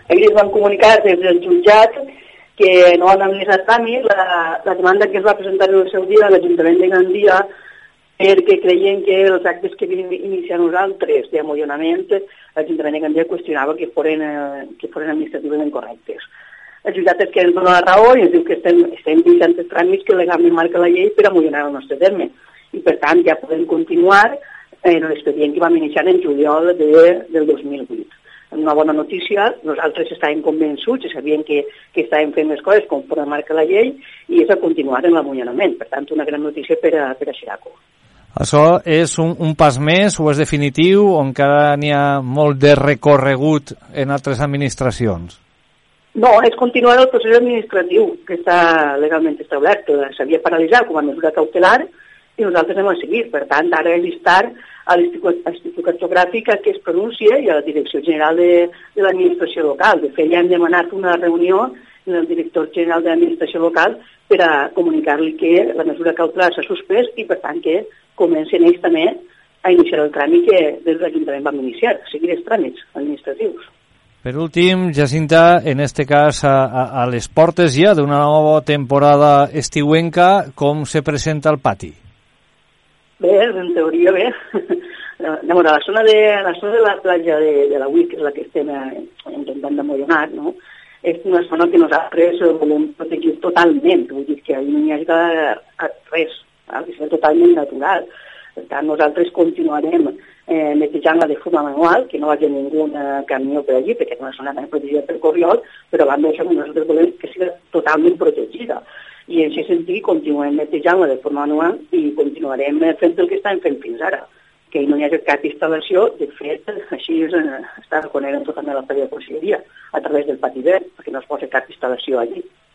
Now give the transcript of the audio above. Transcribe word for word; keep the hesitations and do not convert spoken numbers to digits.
Ells van comunicar des del jutjat que no han admès a tràmit la, la demanda que es va presentar en el seu dia a l'Ajuntament de Gandia perquè creien que els actes que vam iniciar nosaltres d'amollonament l'Ajuntament de Gandia qüestionava que foren, eh, que foren administrativament correctes. El jutjat és que ens dona la raó i ens diu que estem, estem iniciant els tràmits que legalment marca la llei per amollonar el nostre terme. I per tant ja podem continuar en l'expedient que vam iniciar en juliol de, del dos mil vuit. Una bona notícia, nosaltres estàvem convençuts i sabíem que, que estàvem fent les coses conforme marca la llei i és a continuar en l'amonyonament. Per tant, una gran notícia per a, per a Xeraco. Això és un, un pas més o és definitiu o encara n'hi ha molt de recorregut en altres administracions? No, és continuar el procés administratiu que està legalment establert. S'havia paralitzat com a mesura cautelar i nosaltres hem a seguir. Per tant, ara és instar a l'Institut Cartogràfic que es pronuncie i a la Direcció General de, de l'Administració Local. De fet, ja hem demanat una reunió amb el director general de l'Administració Local per a comunicar-li que la mesura cautelar s'ha suspès i, per tant, que comencen ells també a iniciar el tràmit que des de l'Ajuntament vam iniciar, a seguir els tràmits administratius. Per últim, Jacinta, en este cas a, a, a les portes ja d'una nova temporada estiuenca, com se presenta el pati? Bé, en teoria bé. Llavors, a la zona de la, zona de la platja de, de la U I, que és la que estem eh, intentant d'amollonar, no? És una zona que nosaltres volem protegir totalment, vull dir que no hi hagi res, ha de ser totalment natural. Per tant, nosaltres continuarem eh, netejant-la de forma manual, que no vagi ningú eh, camió per allí, perquè és una zona tan protegida per Corriol, però a banda d'això nosaltres volem que sigui totalment protegida. I en aquest sentit continuem netejant-la de forma manual i continuarem fent el que estàvem fent fins ara, que no hi hagi cap instal·lació. De fet, així és, eh, està reconeixent totalment la prèvia conselleria a través del pati verd, perquè no es posa cap instal·lació allí.